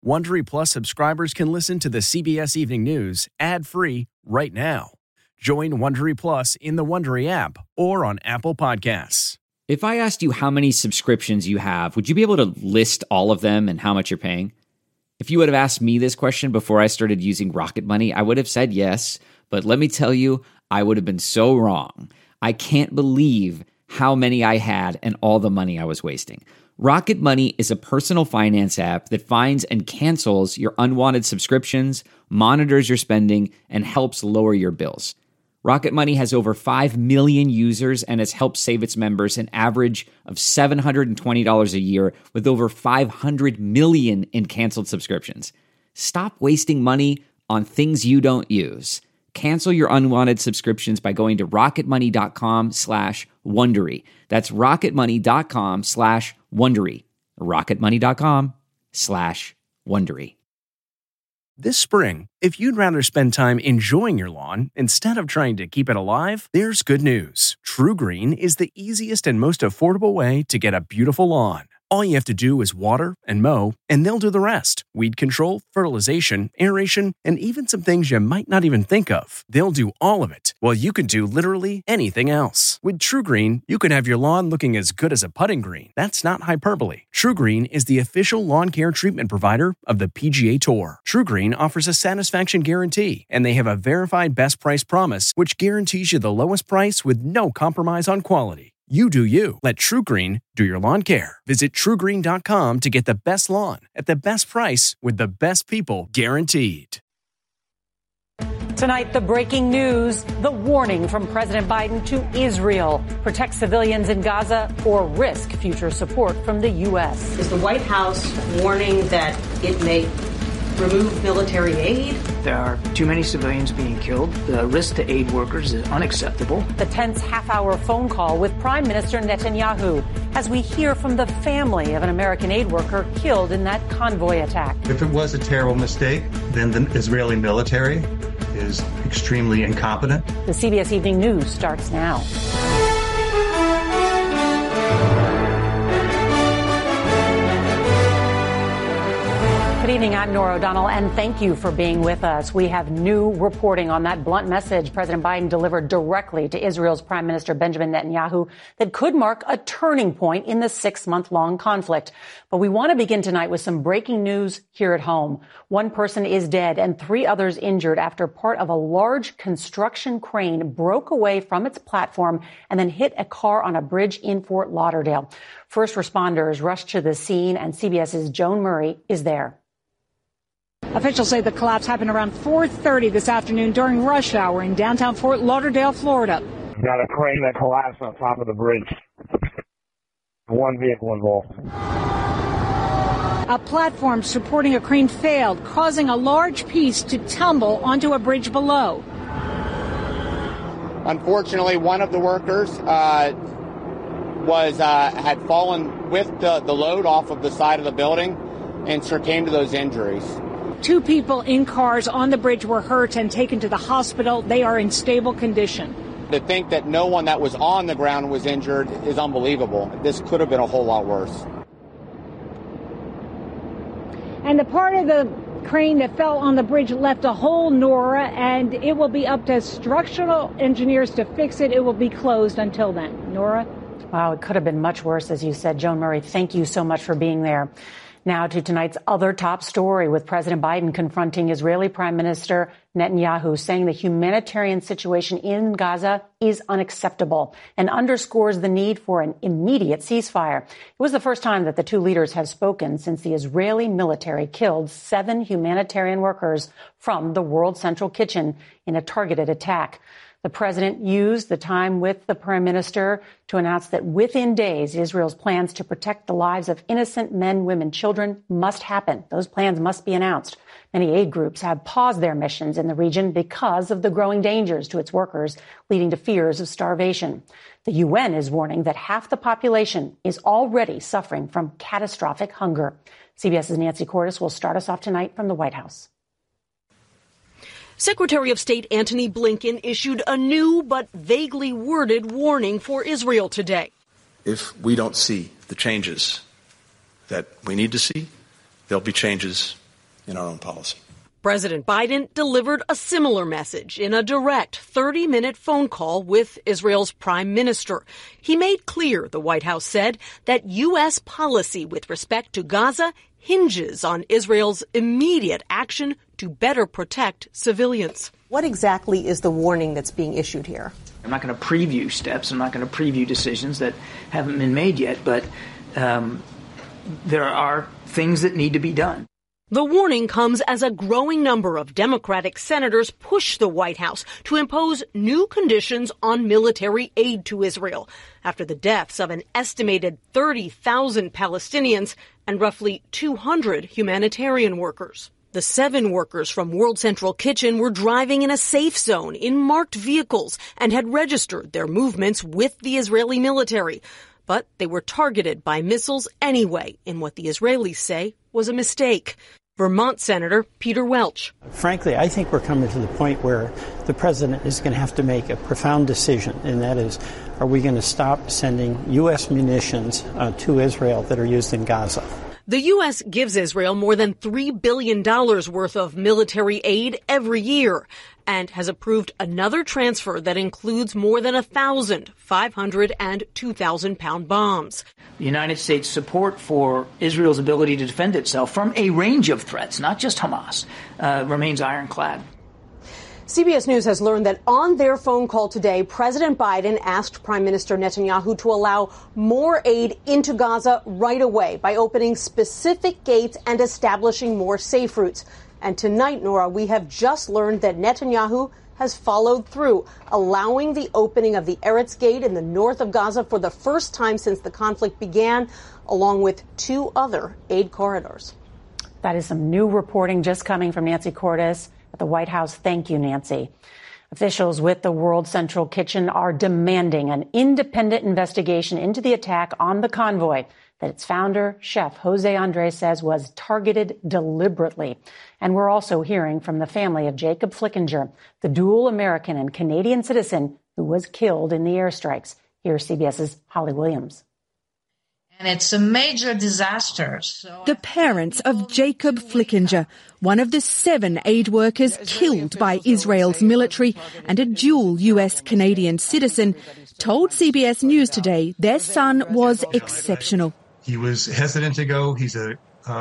Wondery Plus subscribers can listen to the CBS Evening News ad-free right now. Join Wondery Plus in the Wondery app or on Apple Podcasts. If I asked you how many subscriptions you have, would you be able to list all of them and how much you're paying? If you would have asked me this question before I started using Rocket Money, I would have said yes, but let me tell you, I would have been so wrong. I can't believe how many I had and all the money I was wasting. Rocket Money is a personal finance app that finds and cancels your unwanted subscriptions, monitors your spending, and helps lower your bills. Rocket Money has over 5 million users and has helped save its members an average of $720 a year with over 500 million in canceled subscriptions. Stop wasting money on things you don't use. Cancel your unwanted subscriptions by going to rocketmoney.com/Wondery. That's rocketmoney.com/Wondery. rocketmoney.com/Wondery. This spring, if you'd rather spend time enjoying your lawn instead of trying to keep it alive, there's good news. True Green is the easiest and most affordable way to get a beautiful lawn. All you have to do is water and mow, and they'll do the rest. Weed control, fertilization, aeration, and even some things you might not even think of. They'll do all of it, while you can do literally anything else. With True Green, you can have your lawn looking as good as a putting green. That's not hyperbole. True Green is the official lawn care treatment provider of the PGA Tour. True Green offers a satisfaction guarantee, and they have a verified best price promise, which guarantees you the lowest price with no compromise on quality. You do you. Let True Green do your lawn care. Visit TrueGreen.com to get the best lawn at the best price with the best people guaranteed. Tonight, the breaking news, the warning from President Biden to Israel. Protect civilians in Gaza or risk future support from the U.S. Is the White House warning that it may remove military aid? There are too many civilians being killed. The risk to aid workers is unacceptable. The tense half-hour phone call with Prime Minister Netanyahu as we hear from the family of an American aid worker killed in that convoy attack. If it was a terrible mistake, then the Israeli military is extremely incompetent. The CBS Evening News starts now. Good evening, I'm Norah O'Donnell, and thank you for being with us. We have new reporting on that blunt message President Biden delivered directly to Israel's Prime Minister Benjamin Netanyahu that could mark a turning point in the 6-month-long conflict. But we want to begin tonight with some breaking news here at home. One person is dead and 3 others injured after part of a large construction crane broke away from its platform and then hit a car on a bridge in Fort Lauderdale. First responders rushed to the scene, and CBS's Joan Murray is there. Officials say the collapse happened around 4:30 this afternoon during rush hour in downtown Fort Lauderdale, Florida. Got a crane that collapsed on top of the bridge. 1 vehicle involved. A platform supporting a crane failed, causing a large piece to tumble onto a bridge below. Unfortunately, one of the workers had fallen with the load off of the side of the building and succumbed to those injuries. 2 people in cars on the bridge were hurt and taken to the hospital. They are in stable condition. To think that no one that was on the ground was injured is unbelievable. This could have been a whole lot worse. And the part of the crane that fell on the bridge left a hole, Nora, and it will be up to structural engineers to fix it. It will be closed until then. Nora? Wow, it could have been much worse, as you said. Joan Murray, thank you so much for being there. Now to tonight's other top story, with President Biden confronting Israeli Prime Minister Netanyahu, saying the humanitarian situation in Gaza is unacceptable and underscores the need for an immediate ceasefire. It was the first time that the two leaders have spoken since the Israeli military killed 7 humanitarian workers from the World Central Kitchen in a targeted attack. The president used the time with the prime minister to announce that within days, Israel's plans to protect the lives of innocent men, women, children must happen. Those plans must be announced. Many aid groups have paused their missions in the region because of the growing dangers to its workers, leading to fears of starvation. The UN is warning that half the population is already suffering from catastrophic hunger. CBS's Nancy Cordes will start us off tonight from the White House. Secretary of State Antony Blinken issued a new but vaguely worded warning for Israel today. If we don't see the changes that we need to see, there'll be changes in our own policy. President Biden delivered a similar message in a direct 30-minute phone call with Israel's prime minister. He made clear, the White House said, that U.S. policy with respect to Gaza hinges on Israel's immediate action to better protect civilians. What exactly is the warning that's being issued here? I'm not going to preview steps. I'm not going to preview decisions that haven't been made yet, but there are things that need to be done. The warning comes as a growing number of Democratic senators push the White House to impose new conditions on military aid to Israel after the deaths of an estimated 30,000 Palestinians and roughly 200 humanitarian workers. The 7 workers from World Central Kitchen were driving in a safe zone in marked vehicles and had registered their movements with the Israeli military. But they were targeted by missiles anyway in what the Israelis say was a mistake. Vermont Senator Peter Welch. Frankly, I think we're coming to the point where the president is going to have to make a profound decision, and that is, are we going to stop sending U.S. munitions to Israel that are used in Gaza? The U.S. gives Israel more than $3 billion worth of military aid every year and has approved another transfer that includes more than 1,000 500 and 2,000-pound bombs. The United States' support for Israel's ability to defend itself from a range of threats, not just Hamas, remains ironclad. CBS News has learned that on their phone call today, President Biden asked Prime Minister Netanyahu to allow more aid into Gaza right away by opening specific gates and establishing more safe routes. And tonight, Nora, we have just learned that Netanyahu has followed through, allowing the opening of the Eretz Gate in the north of Gaza for the first time since the conflict began, along with 2 other aid corridors. That is some new reporting just coming from Nancy Cordes at the White House. Thank you, Nancy. Officials with the World Central Kitchen are demanding an independent investigation into the attack on the convoy that its founder, Chef Jose Andres, says was targeted deliberately. And we're also hearing from the family of Jacob Flickinger, the dual American and Canadian citizen who was killed in the airstrikes. Here's CBS's Holly Williams. And it's a major disaster. The parents of Jacob Flickinger, one of the 7 aid workers killed by Israel's military and a dual US-Canadian citizen, told CBS News today their son was exceptional. He was hesitant to go. He's a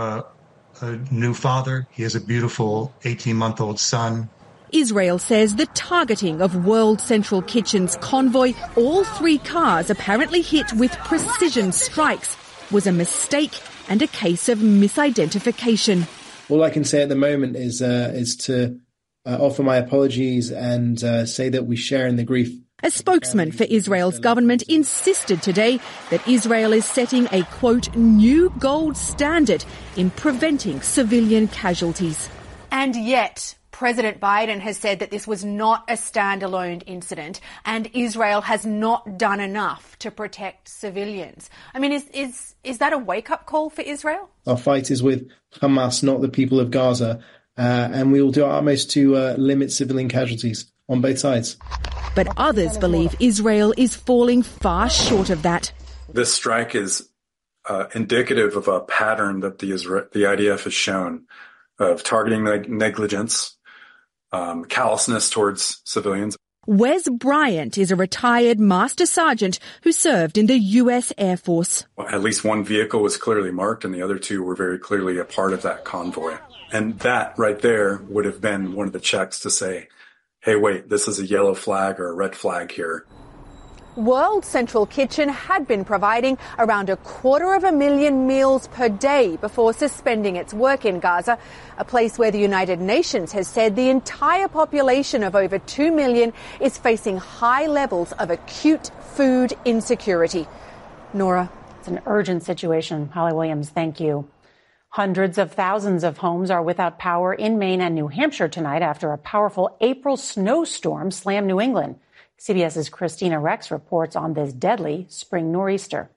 new father. He has a beautiful 18-month-old son. Israel says the targeting of World Central Kitchen's convoy, all 3 cars apparently hit with precision strikes, was a mistake and a case of misidentification. All I can say at the moment is to offer my apologies and say that we share in the grief. A spokesman for Israel's government insisted today that Israel is setting a, quote, new gold standard in preventing civilian casualties. And yet, President Biden has said that this was not a standalone incident and Israel has not done enough to protect civilians. I mean, is that a wake-up call for Israel? Our fight is with Hamas, not the people of Gaza, and we will do our utmost to limit civilian casualties on both sides. But others believe Israel is falling far short of that. This strike is indicative of a pattern that the IDF has shown of targeting negligence, callousness towards civilians. Wes Bryant is a retired master sergeant who served in the U.S. Air Force. At least 1 vehicle was clearly marked and the other 2 were very clearly a part of that convoy. And that right there would have been one of the checks to say, hey, wait, this is a yellow flag or a red flag here. World Central Kitchen had been providing around 250,000 meals per day before suspending its work in Gaza, a place where the United Nations has said the entire population of over 2 million is facing high levels of acute food insecurity. Nora. It's an urgent situation. Holly Williams, thank you. Hundreds of thousands of homes are without power in Maine and New Hampshire tonight after a powerful April snowstorm slammed New England. CBS's Christina Rex reports on this deadly spring nor'easter.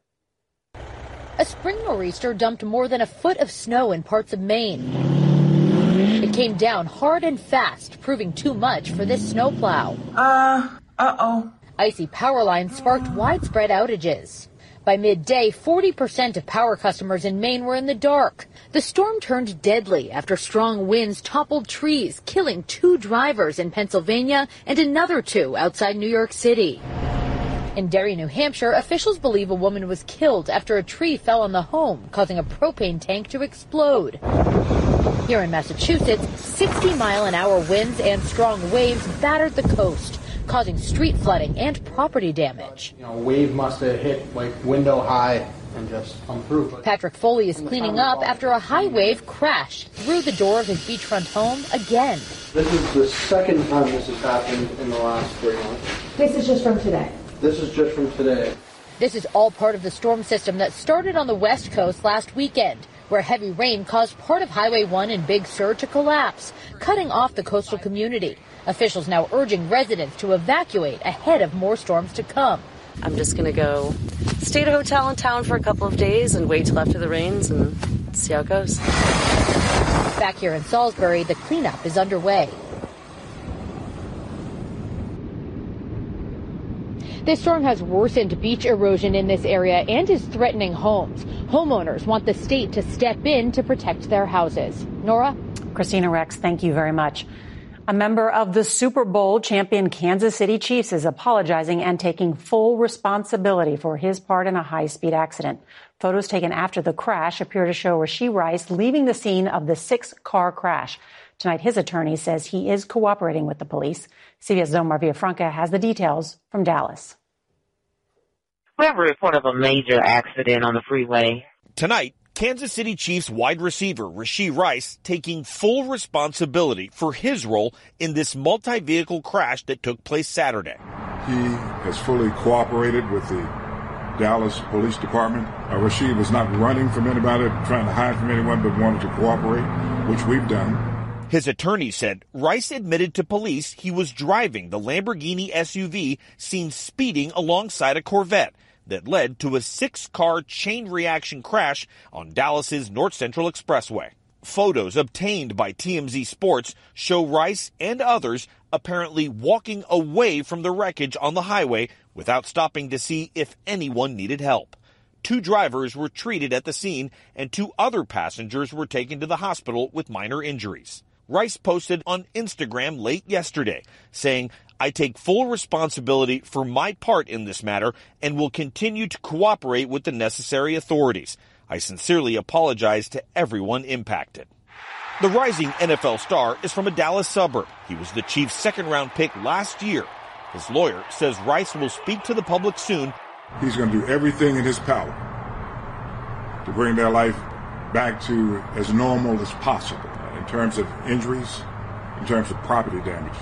A spring nor'easter dumped more than a foot of snow in parts of Maine. It came down hard and fast, proving too much for this snowplow. Icy power lines sparked widespread outages. By midday, 40% of power customers in Maine were in the dark. The storm turned deadly after strong winds toppled trees, killing 2 drivers in Pennsylvania and another 2 outside New York City. In Derry, New Hampshire, officials believe a woman was killed after a tree fell on the home, causing a propane tank to explode. Here in Massachusetts, 60-mile-an-hour winds and strong waves battered the coast, causing street flooding and property damage. A wave must have hit like window high and just come through. Patrick Foley is cleaning up after a high wave crashed through the door of his beachfront home again. This is the second time this has happened in the last 3 months. This is just from today. This is just from today. This is all part of the storm system that started on the West Coast last weekend, where heavy rain caused part of Highway 1 in Big Sur to collapse, cutting off the coastal community. Officials now urging residents to evacuate ahead of more storms to come. I'm just going to go stay at a hotel in town for a couple of days and wait till after the rains and see how it goes. Back here in Salisbury, the cleanup is underway. This storm has worsened beach erosion in this area and is threatening homes. Homeowners want the state to step in to protect their houses. Nora? Christina Rex, thank you very much. A member of the Super Bowl champion Kansas City Chiefs is apologizing and taking full responsibility for his part in a high-speed accident. Photos taken after the crash appear to show Rashee Rice leaving the scene of the 6-car crash. Tonight, his attorney says he is cooperating with the police. CBS Zomar Villafranca has the details from Dallas. We have a report of a major accident on the freeway. Tonight, Kansas City Chiefs wide receiver Rashee Rice taking full responsibility for his role in this multi-vehicle crash that took place Saturday. He has fully cooperated with the Dallas Police Department. Rashee was not running from anybody, trying to hide from anyone, but wanted to cooperate, which we've done. His attorney said Rice admitted to police he was driving the Lamborghini SUV seen speeding alongside a Corvette that led to a 6-car chain reaction crash on Dallas's North Central Expressway. Photos obtained by TMZ Sports show Rice and others apparently walking away from the wreckage on the highway without stopping to see if anyone needed help. 2 drivers were treated at the scene and 2 other passengers were taken to the hospital with minor injuries. Rice posted on Instagram late yesterday saying, "I take full responsibility for my part in this matter and will continue to cooperate with the necessary authorities. I sincerely apologize to everyone impacted." The rising NFL star is from a Dallas suburb. He was the Chiefs' second-round pick last year. His lawyer says Rice will speak to the public soon. He's going to do everything in his power to bring their life back to as normal as possible in terms of injuries, in terms of property damages.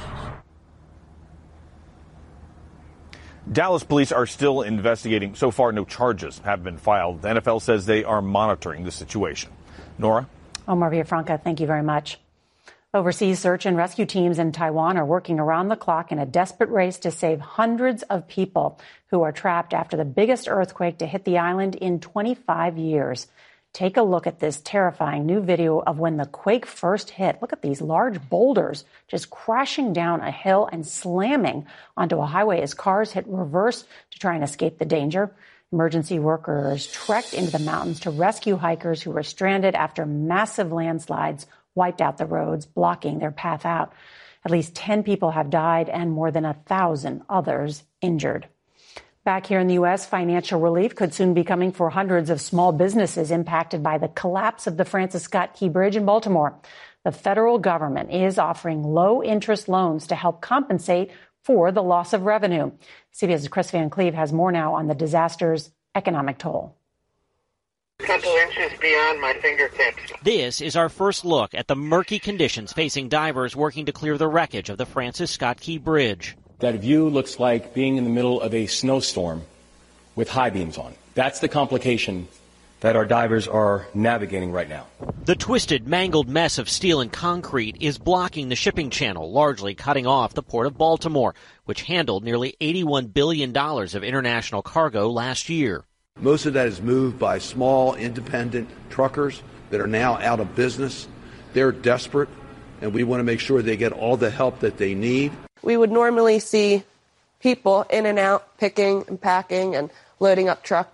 Dallas police are still investigating. So far, no charges have been filed. The NFL says they are monitoring the situation. Nora? Omar Villafranca, thank you very much. Overseas search and rescue teams in Taiwan are working around the clock in a desperate race to save hundreds of people who are trapped after the biggest earthquake to hit the island in 25 years. Take a look at this terrifying new video of when the quake first hit. Look at these large boulders just crashing down a hill and slamming onto a highway as cars hit reverse to try and escape the danger. Emergency workers trekked into the mountains to rescue hikers who were stranded after massive landslides wiped out the roads, blocking their path out. At least 10 people have died and more than 1,000 others injured. Back here in the U.S., financial relief could soon be coming for hundreds of small businesses impacted by the collapse of the Francis Scott Key Bridge in Baltimore. The federal government is offering low-interest loans to help compensate for the loss of revenue. CBS's Chris Van Cleve has more now on the disaster's economic toll. A couple inches beyond my fingertips. This is our first look at the murky conditions facing divers working to clear the wreckage of the Francis Scott Key Bridge. That view looks like being in the middle of a snowstorm with high beams on. That's the complication that our divers are navigating right now. The twisted, mangled mess of steel and concrete is blocking the shipping channel, largely cutting off the Port of Baltimore, which handled nearly $81 billion of international cargo last year. Most of that is moved by small, independent truckers that are now out of business. They're desperate, and we want to make sure they get all the help that they need. We would normally see people in and out, picking and packing and loading up trucks.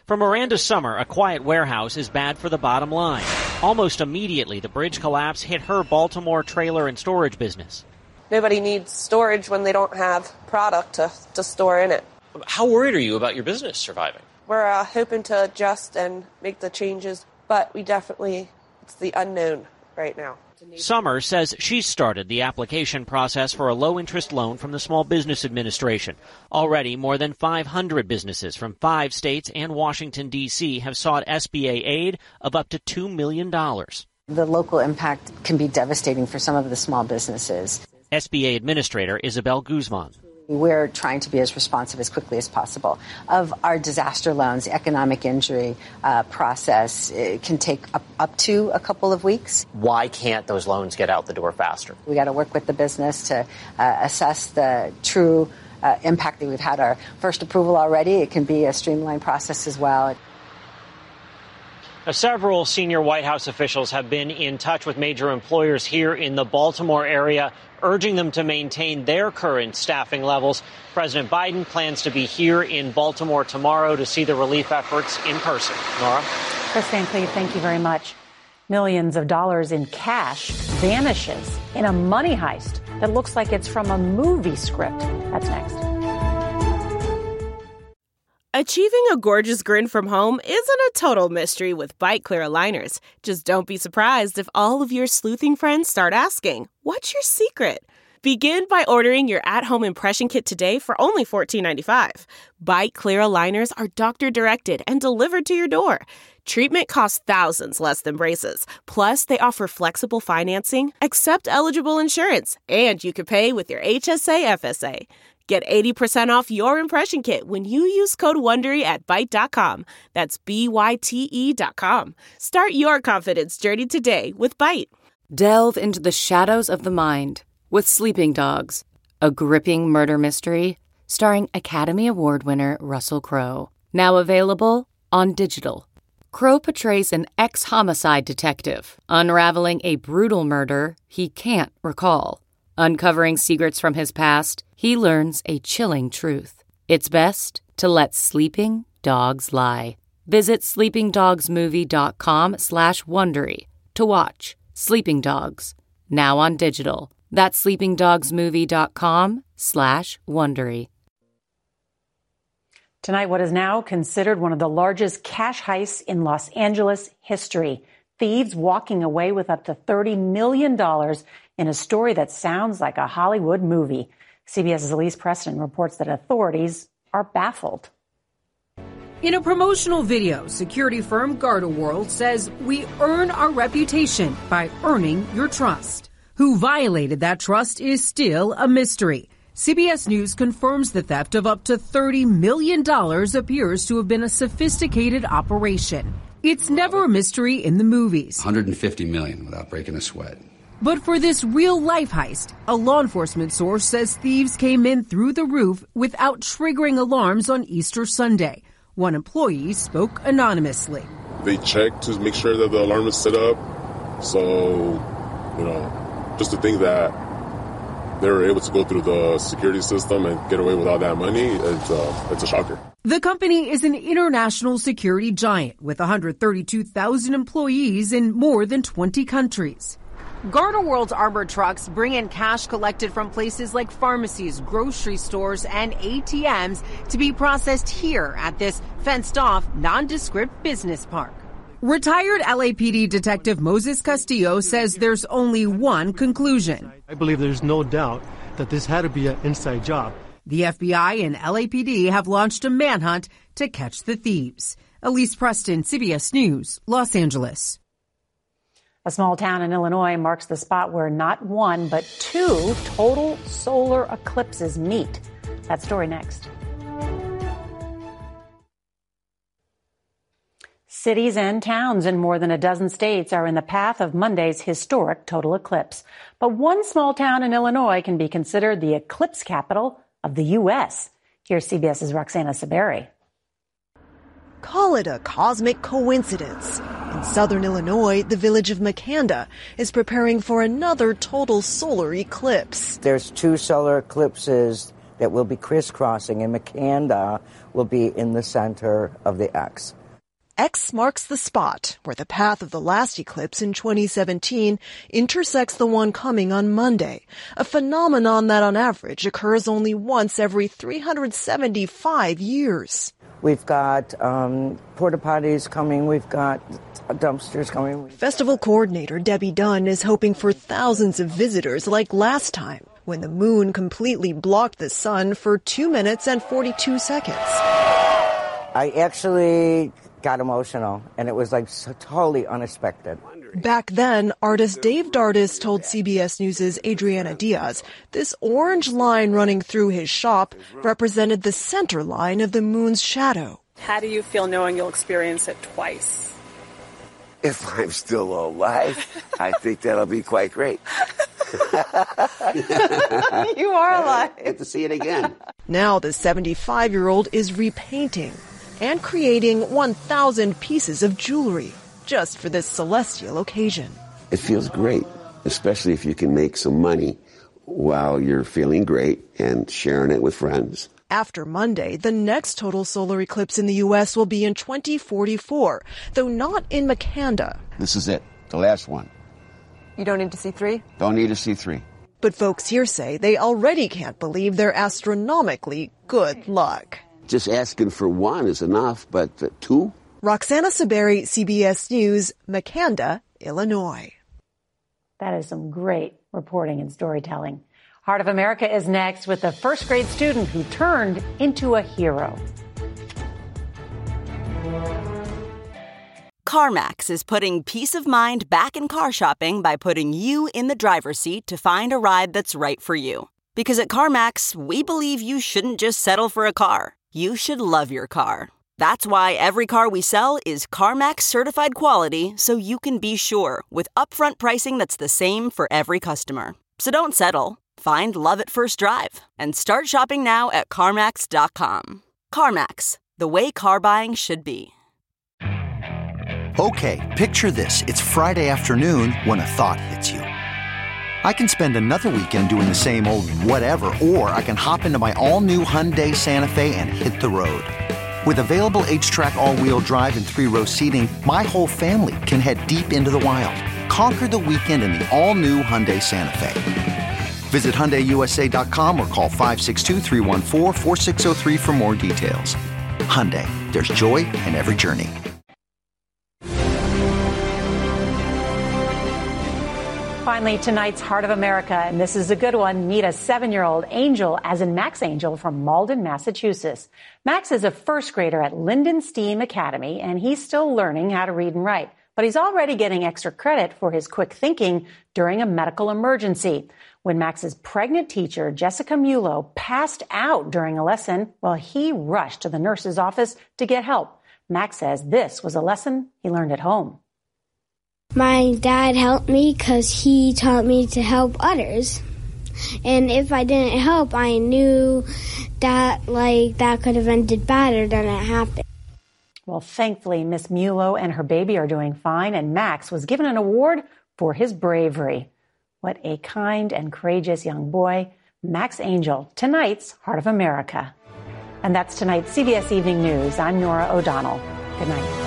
For Miranda Summer, a quiet warehouse is bad for the bottom line. Almost immediately, the bridge collapse hit her Baltimore trailer and storage business. Nobody needs storage when they don't have product to store in it. How worried are you about your business surviving? We're hoping to adjust and make the changes, but it's the unknown right now. Summer says she started the application process for a low-interest loan from the Small Business Administration. Already, more than 500 businesses from 5 states and Washington, D.C. have sought SBA aid of up to $2 million. The local impact can be devastating for some of the small businesses. SBA Administrator Isabel Guzman. We're trying to be as responsive as quickly as possible. Of our disaster loans, the economic injury process can take up to a couple of weeks. Why can't those loans get out the door faster? We got to work with the business to assess the true impact that we've had our first approval already. It can be a streamlined process as well. Now, several senior White House officials have been in touch with major employers here in the Baltimore area, urging them to maintain their current staffing levels. President Biden plans to be here in Baltimore tomorrow to see the relief efforts in person. Nora? Chris Van Cleve, thank you very much. Millions of dollars in cash vanishes in a money heist that looks like it's from a movie script. That's next. Achieving a gorgeous grin from home isn't a total mystery with Byte Clear aligners. Just don't be surprised if all of your sleuthing friends start asking, "What's your secret?" Begin by ordering your at-home impression kit today for only $14.95. Byte Clear aligners are doctor-directed and delivered to your door. Treatment costs thousands less than braces. Plus, they offer flexible financing, accept eligible insurance, and you can pay with your HSA FSA. Get 80% off your impression kit when you use code WONDERY at Byte.com. That's BYTE.com. Start your confidence journey today with Byte. Delve into the shadows of the mind with Sleeping Dogs, a gripping murder mystery starring Academy Award winner Russell Crowe. Now available on digital. Crowe portrays an ex-homicide detective unraveling a brutal murder he can't recall. Uncovering secrets from his past, he learns a chilling truth. It's best to let sleeping dogs lie. Visit sleepingdogsmovie.com/Wondery to watch Sleeping Dogs, now on digital. That's sleepingdogsmovie.com/Wondery. Tonight, what is now considered one of the largest cash heists in Los Angeles history. Thieves walking away with up to $30 million in a story that sounds like a Hollywood movie. CBS's Elise Preston reports that authorities are baffled. In a promotional video, security firm GardaWorld says, "We earn our reputation by earning your trust." Who violated that trust is still a mystery. CBS News confirms the theft of up to $30 million appears to have been a sophisticated operation. It's never a mystery in the movies. $150 million without breaking a sweat. But for this real-life heist, a law enforcement source says thieves came in through the roof without triggering alarms on Easter Sunday. One employee spoke anonymously. They checked to make sure that the alarm is set up. So, just to think that they were able to go through the security system and get away with all that money, it's a shocker. The company is an international security giant with 132,000 employees in more than 20 countries. GardaWorld's armored trucks bring in cash collected from places like pharmacies, grocery stores, and ATMs to be processed here at this fenced-off, nondescript business park. Retired LAPD Detective Moses Castillo says there's only one conclusion. I believe there's no doubt that this had to be an inside job. The FBI and LAPD have launched a manhunt to catch the thieves. Elise Preston, CBS News, Los Angeles. A small town in Illinois marks the spot where not one, but two total solar eclipses meet. That story next. Cities and towns in more than a dozen states are in the path of Monday's historic total eclipse. But one small town in Illinois can be considered the eclipse capital of the U.S. Here's CBS's Roxana Saberi. Call it a cosmic coincidence. In southern Illinois, the village of Makanda is preparing for another total solar eclipse. There's two solar eclipses that will be crisscrossing, and Makanda will be in the center of the X. X marks the spot where the path of the last eclipse in 2017 intersects the one coming on Monday, a phenomenon that on average occurs only once every 375 years. We've got porta potties coming. We've got dumpsters coming. Festival coordinator Debbie Dunn is hoping for thousands of visitors like last time, when the moon completely blocked the sun for 2 minutes and 42 seconds. I actually got emotional, and it was like so totally unexpected. Back then, artist Dave Dardis told CBS News' Adriana Diaz this orange line running through his shop represented the center line of the moon's shadow. How do you feel knowing you'll experience it twice? If I'm still alive, I think that'll be quite great. You are alive. Get to see it again. Now the 75-year-old is repainting and creating 1,000 pieces of jewelry just for this celestial occasion. It feels great, especially if you can make some money while you're feeling great and sharing it with friends. After Monday, the next total solar eclipse in the U.S. will be in 2044, though not in Makanda. This is it, the last one. You don't need to see 3? Don't need to see 3. But folks here say they already can't believe their astronomically good luck. Just asking for 1 is enough, but 2? Roxana Saberi, CBS News, Makanda, Illinois. That is some great reporting and storytelling. Heart of America is next with a first grade student who turned into a hero. CarMax is putting peace of mind back in car shopping by putting you in the driver's seat to find a ride that's right for you. Because at CarMax, we believe you shouldn't just settle for a car. You should love your car. That's why every car we sell is CarMax certified quality, so you can be sure with upfront pricing that's the same for every customer. So don't settle. Find love at first drive and start shopping now at CarMax.com. CarMax, the way car buying should be. Okay, picture this. It's Friday afternoon when a thought hits you. I can spend another weekend doing the same old whatever, or I can hop into my all-new Hyundai Santa Fe and hit the road. With available H-Track all-wheel drive and 3-row seating, my whole family can head deep into the wild. Conquer the weekend in the all-new Hyundai Santa Fe. Visit HyundaiUSA.com or call 562-314-4603 for more details. Hyundai, there's joy in every journey. Finally, tonight's Heart of America, and this is a good one. Meet a 7-year-old Angel, as in Max Angel, from Malden, Massachusetts. Max is a first grader at Linden STEAM Academy, and he's still learning how to read and write. But he's already getting extra credit for his quick thinking during a medical emergency. When Max's pregnant teacher, Jessica Mulo, passed out during a lesson, well, he rushed to the nurse's office to get help. Max says this was a lesson he learned at home. My dad helped me because he taught me to help others. And if I didn't help, I knew that, that could have ended better than it happened. Well, thankfully, Miss Mulo and her baby are doing fine, and Max was given an award for his bravery. What a kind and courageous young boy. Max Angel, tonight's Heart of America. And that's tonight's CBS Evening News. I'm Norah O'Donnell. Good night.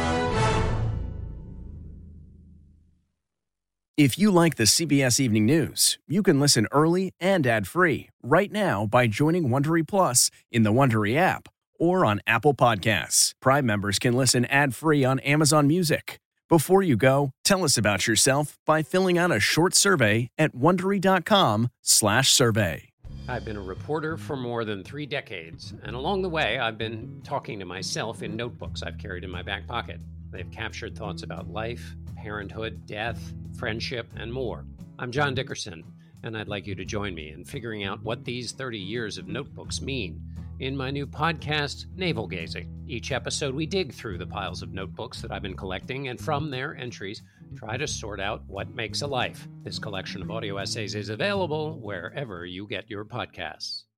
If you like the CBS Evening News, you can listen early and ad-free right now by joining Wondery Plus in the Wondery app or on Apple Podcasts. Prime members can listen ad-free on Amazon Music. Before you go, tell us about yourself by filling out a short survey at Wondery.com/survey. I've been a reporter for more than 3 decades, and along the way, I've been talking to myself in notebooks I've carried in my back pocket. They've captured thoughts about life, parenthood, death, friendship, and more. I'm John Dickerson, and I'd like you to join me in figuring out what these 30 years of notebooks mean in my new podcast, Navel Gazing. Each episode, we dig through the piles of notebooks that I've been collecting, and from their entries, try to sort out what makes a life. This collection of audio essays is available wherever you get your podcasts.